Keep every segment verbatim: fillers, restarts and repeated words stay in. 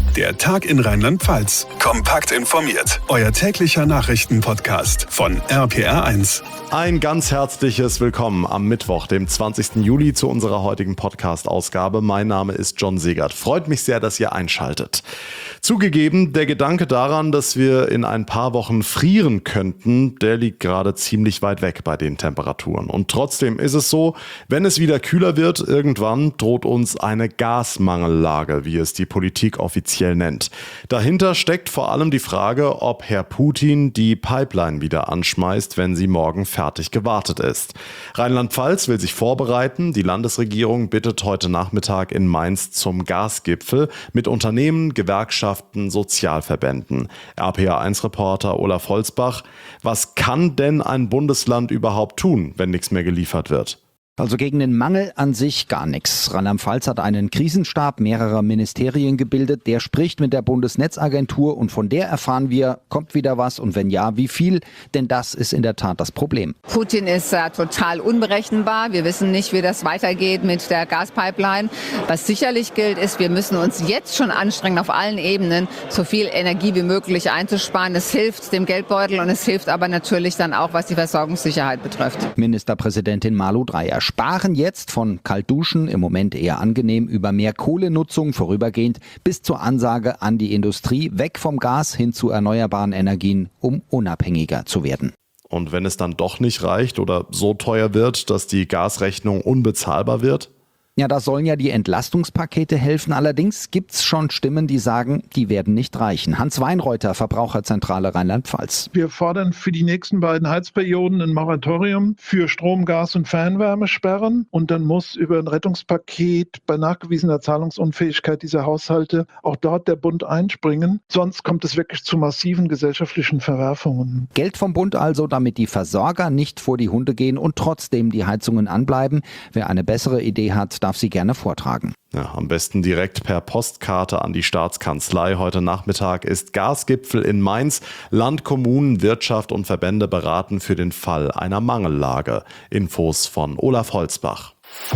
Der Tag in Rheinland-Pfalz. Kompakt informiert. Euer täglicher Nachrichtenpodcast von R P R eins. Ein ganz herzliches Willkommen am Mittwoch, dem zwanzigsten Juli, zu unserer heutigen Podcast-Ausgabe. Mein Name ist John Segert. Freut mich sehr, dass ihr einschaltet. Zugegeben, der Gedanke daran, dass wir in ein paar Wochen frieren könnten, der liegt gerade ziemlich weit weg bei den Temperaturen. Und trotzdem ist es so, wenn es wieder kühler wird, irgendwann droht uns eine Gasmangellage, wie es die Politik offiziell nennt. Dahinter steckt vor allem die Frage, ob Herr Putin die Pipeline wieder anschmeißt, wenn sie morgen fertig gewartet ist. Rheinland-Pfalz will sich vorbereiten. Die Landesregierung bittet heute Nachmittag in Mainz zum Gasgipfel mit Unternehmen, Gewerkschaften, Sozialverbänden. R P R eins Reporter Olaf Holzbach: Was kann denn ein Bundesland überhaupt tun, wenn nichts mehr geliefert wird? Also gegen den Mangel an sich gar nichts. Rheinland-Pfalz hat einen Krisenstab mehrerer Ministerien gebildet. Der spricht mit der Bundesnetzagentur und von der erfahren wir, kommt wieder was und wenn ja, wie viel? Denn das ist in der Tat das Problem. Putin ist äh, total unberechenbar. Wir wissen nicht, wie das weitergeht mit der Gaspipeline. Was sicherlich gilt, ist, wir müssen uns jetzt schon anstrengen, auf allen Ebenen so viel Energie wie möglich einzusparen. Es hilft dem Geldbeutel und es hilft aber natürlich dann auch, was die Versorgungssicherheit betrifft. Ministerpräsidentin Malu Dreyer: Sparen jetzt von Kaltduschen, im Moment eher angenehm, über mehr Kohlenutzung vorübergehend, bis zur Ansage an die Industrie, weg vom Gas hin zu erneuerbaren Energien, um unabhängiger zu werden. Und wenn es dann doch nicht reicht oder so teuer wird, dass die Gasrechnung unbezahlbar wird? Ja, da sollen ja die Entlastungspakete helfen. Allerdings gibt's schon Stimmen, die sagen, die werden nicht reichen. Hans Weinreuter, Verbraucherzentrale Rheinland-Pfalz. Wir fordern für die nächsten beiden Heizperioden ein Moratorium für Strom, Gas und Fernwärmesperren. Und dann muss über ein Rettungspaket bei nachgewiesener Zahlungsunfähigkeit dieser Haushalte auch dort der Bund einspringen. Sonst kommt es wirklich zu massiven gesellschaftlichen Verwerfungen. Geld vom Bund also, damit die Versorger nicht vor die Hunde gehen und trotzdem die Heizungen anbleiben. Wer eine bessere Idee hat, darf sie gerne vortragen. Ja, am besten direkt per Postkarte an die Staatskanzlei. Heute Nachmittag ist Gasgipfel in Mainz. Land, Kommunen, Wirtschaft und Verbände beraten für den Fall einer Mangellage. Infos von Olaf Holzbach.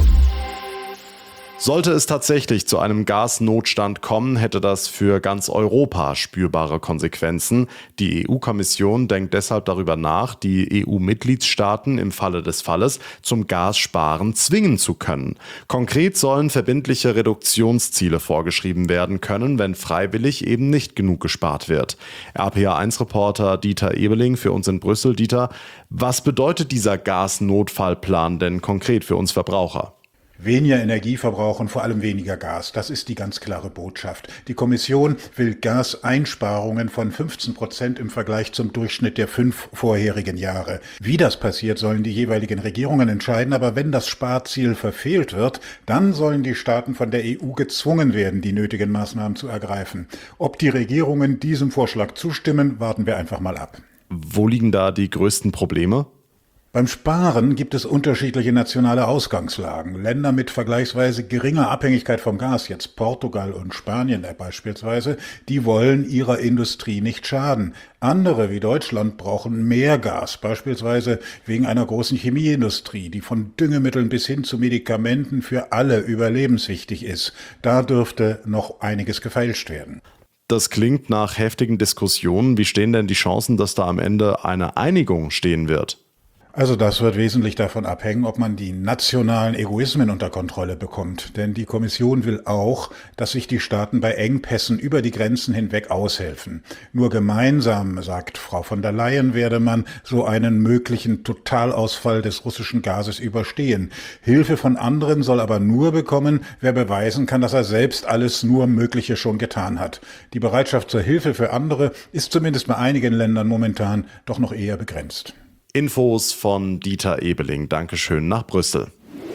Sollte es tatsächlich zu einem Gasnotstand kommen, hätte das für ganz Europa spürbare Konsequenzen. Die E U-Kommission denkt deshalb darüber nach, die E U-Mitgliedstaaten im Falle des Falles zum Gassparen zwingen zu können. Konkret sollen verbindliche Reduktionsziele vorgeschrieben werden können, wenn freiwillig eben nicht genug gespart wird. R P R eins Reporter Dieter Ebeling für uns in Brüssel. Dieter, was bedeutet dieser Gasnotfallplan denn konkret für uns Verbraucher? Weniger Energie verbrauchen, vor allem weniger Gas. Das ist die ganz klare Botschaft. Die Kommission will Gaseinsparungen von fünfzehn Prozent im Vergleich zum Durchschnitt der fünf vorherigen Jahre. Wie das passiert, sollen die jeweiligen Regierungen entscheiden. Aber wenn das Sparziel verfehlt wird, dann sollen die Staaten von der E U gezwungen werden, die nötigen Maßnahmen zu ergreifen. Ob die Regierungen diesem Vorschlag zustimmen, warten wir einfach mal ab. Wo liegen da die größten Probleme? Beim Sparen gibt es unterschiedliche nationale Ausgangslagen. Länder mit vergleichsweise geringer Abhängigkeit vom Gas, jetzt Portugal und Spanien beispielsweise, die wollen ihrer Industrie nicht schaden. Andere wie Deutschland brauchen mehr Gas, beispielsweise wegen einer großen Chemieindustrie, die von Düngemitteln bis hin zu Medikamenten für alle überlebenswichtig ist. Da dürfte noch einiges gefeilscht werden. Das klingt nach heftigen Diskussionen. Wie stehen denn die Chancen, dass da am Ende eine Einigung stehen wird? Also das wird wesentlich davon abhängen, ob man die nationalen Egoismen unter Kontrolle bekommt. Denn die Kommission will auch, dass sich die Staaten bei Engpässen über die Grenzen hinweg aushelfen. Nur gemeinsam, sagt Frau von der Leyen, werde man so einen möglichen Totalausfall des russischen Gases überstehen. Hilfe von anderen soll aber nur bekommen, wer beweisen kann, dass er selbst alles nur Mögliche schon getan hat. Die Bereitschaft zur Hilfe für andere ist zumindest bei einigen Ländern momentan doch noch eher begrenzt. Infos von Dieter Ebeling. Dankeschön nach Brüssel.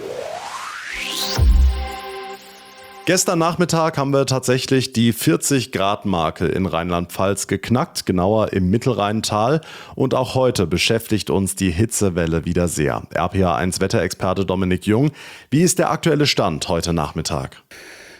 Gestern Nachmittag haben wir tatsächlich die vierzig Grad Marke in Rheinland-Pfalz geknackt, genauer im Mittelrheintal. Und auch heute beschäftigt uns die Hitzewelle wieder sehr. R P R eins Wetterexperte Dominik Jung, wie ist der aktuelle Stand heute Nachmittag?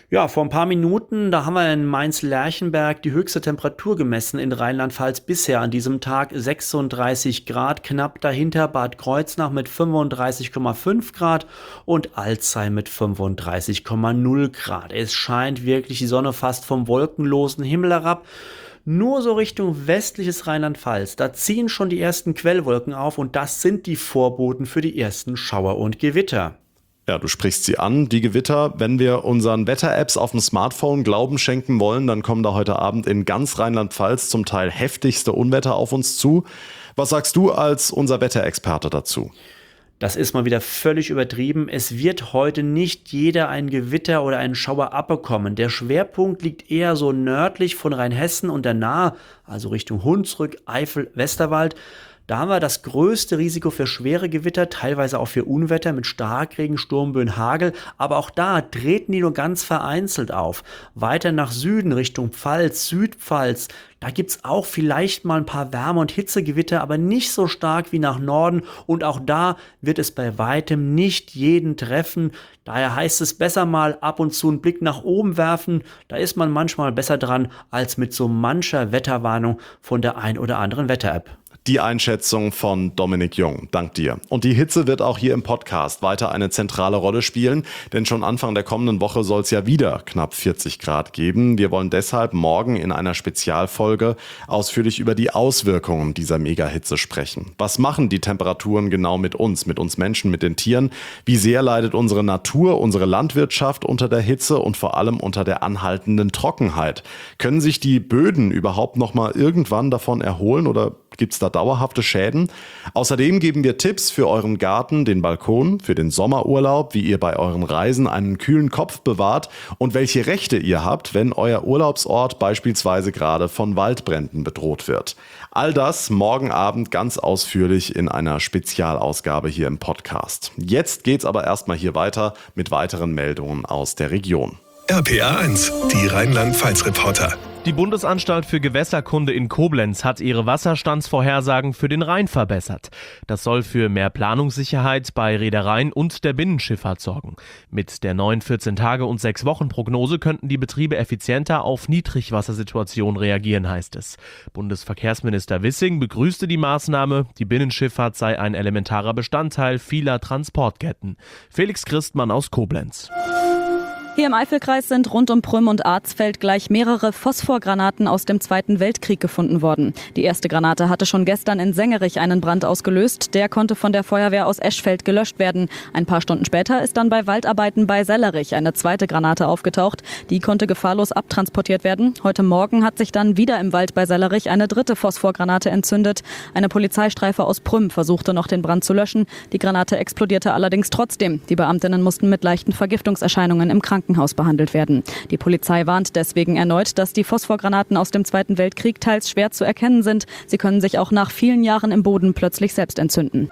Ja, vor ein paar Minuten, da haben wir in Mainz-Lerchenberg die höchste Temperatur gemessen in Rheinland-Pfalz bisher an diesem Tag, sechsunddreißig Grad, knapp dahinter Bad Kreuznach mit fünfunddreißig Komma fünf Grad und Alzey mit fünfunddreißig Komma null Grad. Es scheint wirklich die Sonne fast vom wolkenlosen Himmel herab. Nur so Richtung westliches Rheinland-Pfalz, da ziehen schon die ersten Quellwolken auf und das sind die Vorboten für die ersten Schauer und Gewitter. Ja, du sprichst sie an, die Gewitter. Wenn wir unseren Wetter-Apps auf dem Smartphone Glauben schenken wollen, dann kommen da heute Abend in ganz Rheinland-Pfalz zum Teil heftigste Unwetter auf uns zu. Was sagst du als unser Wetterexperte dazu? Das ist mal wieder völlig übertrieben. Es wird heute nicht jeder ein Gewitter oder einen Schauer abbekommen. Der Schwerpunkt liegt eher so nördlich von Rheinhessen und der Nahe, also Richtung Hunsrück, Eifel, Westerwald. Da haben wir das größte Risiko für schwere Gewitter, teilweise auch für Unwetter mit Starkregen, Sturmböen, Hagel. Aber auch da treten die nur ganz vereinzelt auf. Weiter nach Süden Richtung Pfalz, Südpfalz, da gibt's auch vielleicht mal ein paar Wärme- und Hitzegewitter, aber nicht so stark wie nach Norden. Und auch da wird es bei weitem nicht jeden treffen. Daher heißt es besser mal ab und zu einen Blick nach oben werfen. Da ist man manchmal besser dran als mit so mancher Wetterwarnung von der ein oder anderen Wetter-App. Die Einschätzung von Dominik Jung. Dank dir. Und die Hitze wird auch hier im Podcast weiter eine zentrale Rolle spielen, denn schon Anfang der kommenden Woche soll es ja wieder knapp vierzig Grad geben. Wir wollen deshalb morgen in einer Spezialfolge ausführlich über die Auswirkungen dieser Megahitze sprechen. Was machen die Temperaturen genau mit uns, mit uns Menschen, mit den Tieren? Wie sehr leidet unsere Natur, unsere Landwirtschaft unter der Hitze und vor allem unter der anhaltenden Trockenheit? Können sich die Böden überhaupt noch mal irgendwann davon erholen oder gibt es da dauerhafte Schäden? Außerdem geben wir Tipps für euren Garten, den Balkon, für den Sommerurlaub, wie ihr bei euren Reisen einen kühlen Kopf bewahrt und welche Rechte ihr habt, wenn euer Urlaubsort beispielsweise gerade von Waldbränden bedroht wird. All das morgen Abend ganz ausführlich in einer Spezialausgabe hier im Podcast. Jetzt geht's aber erstmal hier weiter mit weiteren Meldungen aus der Region. R P R eins, die Rheinland-Pfalz-Reporter. Die Bundesanstalt für Gewässerkunde in Koblenz hat ihre Wasserstandsvorhersagen für den Rhein verbessert. Das soll für mehr Planungssicherheit bei Reedereien und der Binnenschifffahrt sorgen. Mit der neuen vierzehn-Tage- und sechs Wochen Prognose könnten die Betriebe effizienter auf Niedrigwassersituationen reagieren, heißt es. Bundesverkehrsminister Wissing begrüßte die Maßnahme. Die Binnenschifffahrt sei ein elementarer Bestandteil vieler Transportketten. Felix Christmann aus Koblenz. Hier im Eifelkreis sind rund um Prüm und Arzfeld gleich mehrere Phosphorgranaten aus dem Zweiten Weltkrieg gefunden worden. Die erste Granate hatte schon gestern in Sengerich einen Brand ausgelöst. Der konnte von der Feuerwehr aus Eschfeld gelöscht werden. Ein paar Stunden später ist dann bei Waldarbeiten bei Sellerich eine zweite Granate aufgetaucht. Die konnte gefahrlos abtransportiert werden. Heute Morgen hat sich dann wieder im Wald bei Sellerich eine dritte Phosphorgranate entzündet. Eine Polizeistreife aus Prüm versuchte noch den Brand zu löschen. Die Granate explodierte allerdings trotzdem. Die Beamtinnen mussten mit leichten Vergiftungserscheinungen im Krankenhaus behandelt werden. Die Polizei warnt deswegen erneut, dass die Phosphorgranaten aus dem Zweiten Weltkrieg teils schwer zu erkennen sind. Sie können sich auch nach vielen Jahren im Boden plötzlich selbst entzünden.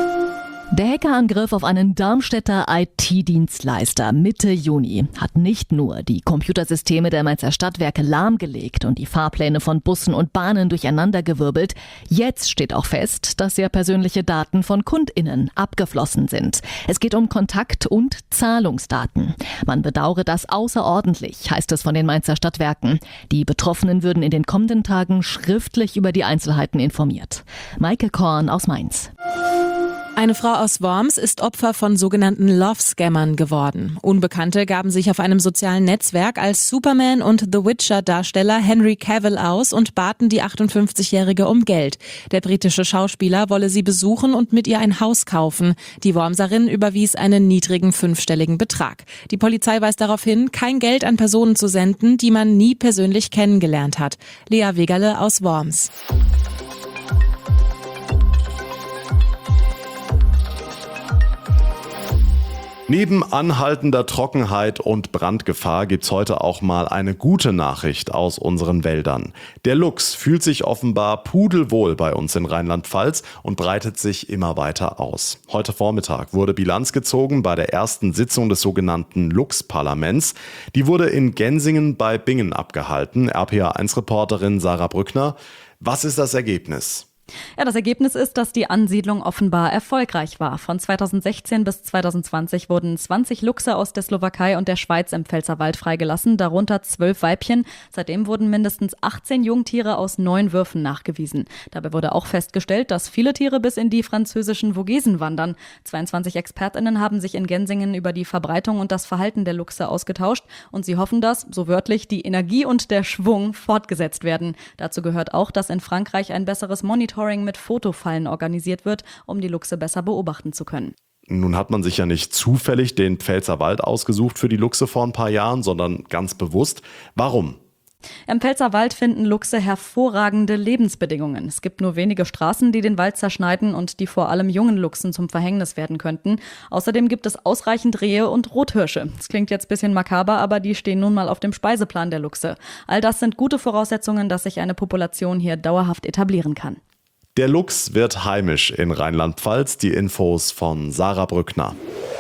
Der Hackerangriff auf einen Darmstädter I T-Dienstleister Mitte Juni hat nicht nur die Computersysteme der Mainzer Stadtwerke lahmgelegt und die Fahrpläne von Bussen und Bahnen durcheinandergewirbelt. Jetzt steht auch fest, dass sehr persönliche Daten von KundInnen abgeflossen sind. Es geht um Kontakt- und Zahlungsdaten. Man bedauere das außerordentlich, heißt es von den Mainzer Stadtwerken. Die Betroffenen würden in den kommenden Tagen schriftlich über die Einzelheiten informiert. Maike Korn aus Mainz. Eine Frau aus Worms ist Opfer von sogenannten Love-Scammern geworden. Unbekannte gaben sich auf einem sozialen Netzwerk als Superman und The Witcher-Darsteller Henry Cavill aus und baten die achtundfünfzigjährige um Geld. Der britische Schauspieler wolle sie besuchen und mit ihr ein Haus kaufen. Die Wormserin überwies einen niedrigen fünfstelligen Betrag. Die Polizei weist darauf hin, kein Geld an Personen zu senden, die man nie persönlich kennengelernt hat. Lea Wegerle aus Worms. Neben anhaltender Trockenheit und Brandgefahr gibt's heute auch mal eine gute Nachricht aus unseren Wäldern. Der Luchs fühlt sich offenbar pudelwohl bei uns in Rheinland-Pfalz und breitet sich immer weiter aus. Heute Vormittag wurde Bilanz gezogen bei der ersten Sitzung des sogenannten Luchsparlaments. Die wurde in Gensingen bei Bingen abgehalten. R P R eins Reporterin Sarah Brückner. Was ist das Ergebnis? Ja, das Ergebnis ist, dass die Ansiedlung offenbar erfolgreich war. Von zweitausendsechzehn bis zweitausendzwanzig wurden zwanzig Luchse aus der Slowakei und der Schweiz im Pfälzerwald freigelassen, darunter zwölf Weibchen. Seitdem wurden mindestens achtzehn Jungtiere aus neun Würfen nachgewiesen. Dabei wurde auch festgestellt, dass viele Tiere bis in die französischen Vogesen wandern. zweiundzwanzig ExpertInnen haben sich in Gensingen über die Verbreitung und das Verhalten der Luchse ausgetauscht und sie hoffen, dass, so wörtlich, die Energie und der Schwung fortgesetzt werden. Dazu gehört auch, dass in Frankreich ein besseres Monitoring mit Fotofallen organisiert wird, um die Luchse besser beobachten zu können. Nun hat man sich ja nicht zufällig den Pfälzerwald ausgesucht für die Luchse vor ein paar Jahren, sondern ganz bewusst. Warum? Im Pfälzerwald finden Luchse hervorragende Lebensbedingungen. Es gibt nur wenige Straßen, die den Wald zerschneiden und die vor allem jungen Luchsen zum Verhängnis werden könnten. Außerdem gibt es ausreichend Rehe und Rothirsche. Das klingt jetzt ein bisschen makaber, aber die stehen nun mal auf dem Speiseplan der Luchse. All das sind gute Voraussetzungen, dass sich eine Population hier dauerhaft etablieren kann. Der Luchs wird heimisch in Rheinland-Pfalz. Die Infos von Sarah Brückner.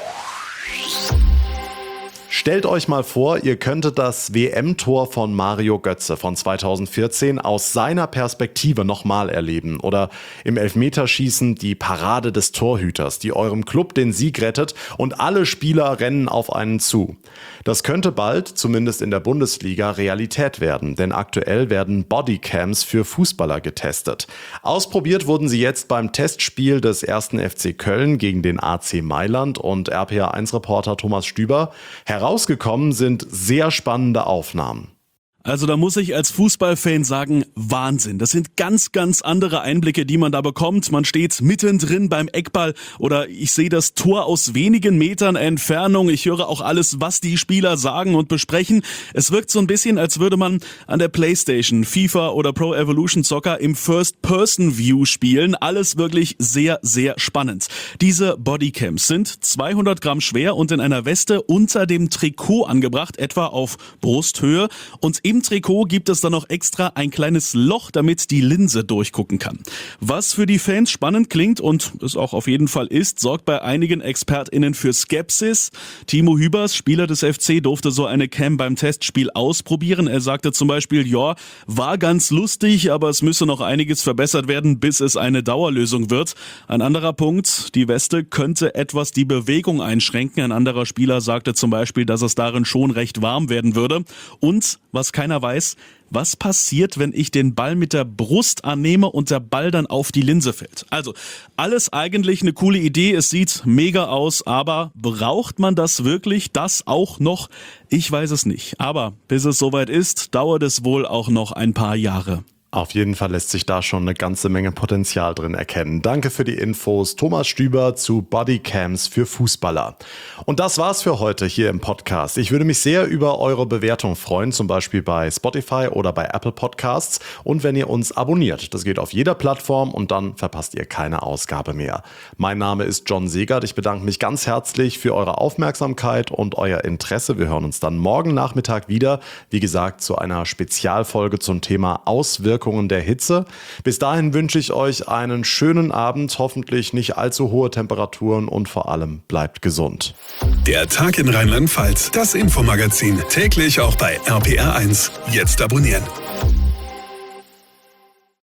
Stellt euch mal vor, ihr könntet das W M-Tor von Mario Götze von zweitausendvierzehn aus seiner Perspektive nochmal erleben oder im Elfmeterschießen die Parade des Torhüters, die eurem Club den Sieg rettet und alle Spieler rennen auf einen zu. Das könnte bald, zumindest in der Bundesliga, Realität werden, denn aktuell werden Bodycams für Fußballer getestet. Ausprobiert wurden sie jetzt beim Testspiel des ersten F C Köln gegen den A C Mailand und R P R eins Reporter Thomas Stüber. Herausgekommen sind sehr spannende Aufnahmen. Also da muss ich als Fußballfan sagen, Wahnsinn. Das sind ganz, ganz andere Einblicke, die man da bekommt. Man steht mittendrin beim Eckball oder ich sehe das Tor aus wenigen Metern Entfernung. Ich höre auch alles, was die Spieler sagen und besprechen. Es wirkt so ein bisschen, als würde man an der Playstation, FIFA oder Pro Evolution Soccer im First-Person-View spielen. Alles wirklich sehr, sehr spannend. Diese Bodycams sind zweihundert Gramm schwer und in einer Weste unter dem Trikot angebracht, etwa auf Brusthöhe. Und im Im Trikot gibt es dann noch extra ein kleines Loch, damit die Linse durchgucken kann. Was für die Fans spannend klingt und es auch auf jeden Fall ist, sorgt bei einigen ExpertInnen für Skepsis. Timo Hübers, Spieler des F C, durfte so eine Cam beim Testspiel ausprobieren. Er sagte zum Beispiel, ja, war ganz lustig, aber es müsse noch einiges verbessert werden, bis es eine Dauerlösung wird. Ein anderer Punkt, die Weste könnte etwas die Bewegung einschränken. Ein anderer Spieler sagte zum Beispiel, dass es darin schon recht warm werden würde. Und was keiner weiß, was passiert, wenn ich den Ball mit der Brust annehme und der Ball dann auf die Linse fällt. Also alles eigentlich eine coole Idee, es sieht mega aus, aber braucht man das wirklich, das auch noch? Ich weiß es nicht, aber bis es soweit ist, dauert es wohl auch noch ein paar Jahre. Auf jeden Fall lässt sich da schon eine ganze Menge Potenzial drin erkennen. Danke für die Infos, Thomas Stüber zu Bodycams für Fußballer. Und das war's für heute hier im Podcast. Ich würde mich sehr über eure Bewertung freuen, zum Beispiel bei Spotify oder bei Apple Podcasts. Und wenn ihr uns abonniert, das geht auf jeder Plattform und dann verpasst ihr keine Ausgabe mehr. Mein Name ist John Segert. Ich bedanke mich ganz herzlich für eure Aufmerksamkeit und euer Interesse. Wir hören uns dann morgen Nachmittag wieder, wie gesagt, zu einer Spezialfolge zum Thema Auswirkungen der Hitze. Bis dahin wünsche ich euch einen schönen Abend, hoffentlich nicht allzu hohe Temperaturen und vor allem bleibt gesund. Der Tag in Rheinland-Pfalz, das Infomagazin, täglich auch bei R P R eins. Jetzt abonnieren.